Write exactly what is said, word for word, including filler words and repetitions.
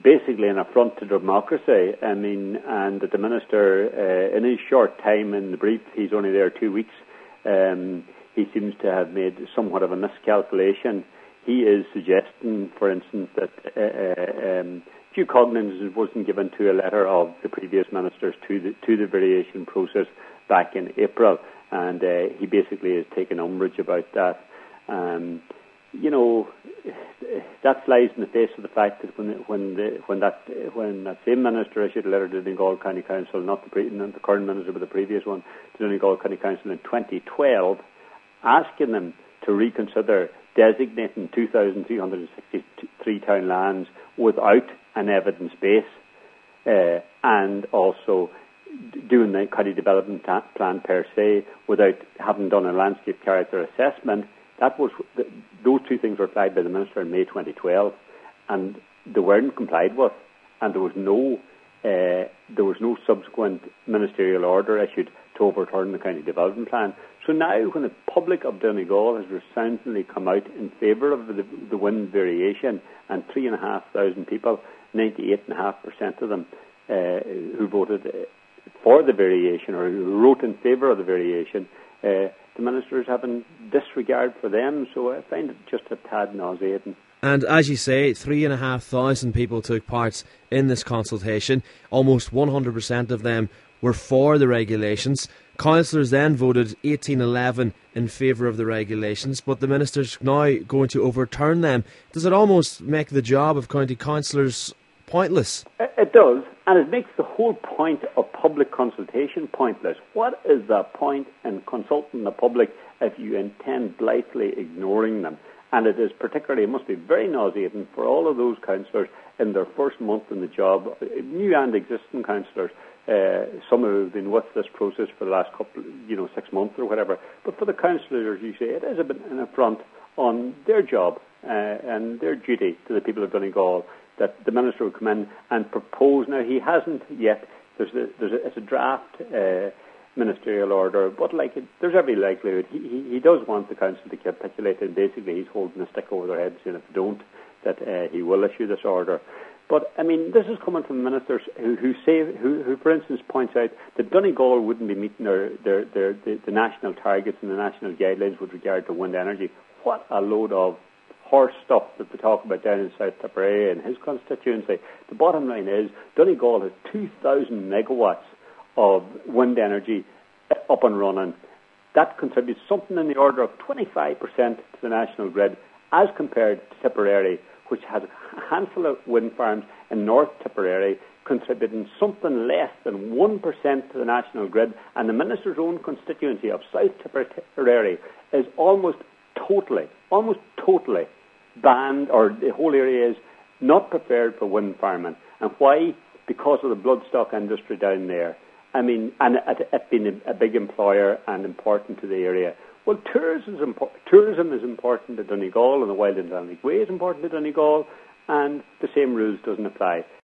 basically an affront to democracy. I mean, and that the minister, uh, in his short time in the brief, he's only there two weeks, um, he seems to have made somewhat of a miscalculation. He is suggesting, for instance, that uh, um, due cognizance wasn't given to a letter of the previous ministers to the to the variation process back in April, and uh, he basically has taken umbrage about that. Um, you know, that flies in the face of the fact that when when the, when that when that same minister issued a letter to the Donegal County Council, not the pre, not the current minister but the previous one, to the Donegal County Council in twenty twelve, asking them to reconsider designating two thousand three hundred sixty-three town lands without an evidence base, uh, and also doing the county development plan per se without having done a landscape character assessment. That was the, those two things were flagged by the minister in May twenty twelve, and they weren't complied with, and there was no uh, there was no subsequent ministerial order issued to overturn the county development plan. So now, when the public of Donegal has resoundingly come out in favour of the, the wind variation, and three and a half thousand people, ninety-eight and a half percent of them, uh, who voted for the variation or who wrote in favour of the variation, uh, the minister is having disregard for them. So I find it just a tad nauseating. And as you say, three and a half thousand people took part in this consultation. Almost one hundred percent of them were for the regulations. Councillors then voted eighteen eleven in favour of the regulations, but the minister's now going to overturn them. Does it almost make the job of county councillors pointless? It does, and it makes the whole point of public consultation pointless. What is the point in consulting the public if you intend blithely ignoring them? And it is particularly, it must be very nauseating for all of those councillors in their first month in the job, new and existing councillors. Uh, some who have been with this process for the last couple, you know, six months or whatever. But for the councillors, you say, it is a bit an affront on their job uh, and their duty to the people of Donegal that the minister would come in and propose. Now, he hasn't yet. There's a, there's a, it's a draft uh, ministerial order, but like it, there's every likelihood he, he, he does want the council to capitulate, and basically he's holding a stick over their heads saying if they don't, that uh, he will issue this order. But, I mean, this is coming from ministers who, who say, who, who, for instance, points out that Donegal wouldn't be meeting their, their, their, the, the national targets and the national guidelines with regard to wind energy. What a load of horse stuff that they talk about down in South Tipperary and his constituency. The bottom line is Donegal has two thousand megawatts of wind energy up and running. That contributes something in the order of twenty-five percent to the national grid, as compared to Tipperary, which has a handful of wind farms in North Tipperary, contributing something less than one percent to the national grid. And the minister's own constituency of South Tipperary is almost totally, almost totally banned, or the whole area is not prepared for wind farming. And why? Because of the bloodstock industry down there. I mean, and it, it being a, a big employer and important to the area. Well, tourism is, impo- tourism is important to Donegal, and the Wild and Dynamic Way is important to Donegal, and the same rules doesn't apply.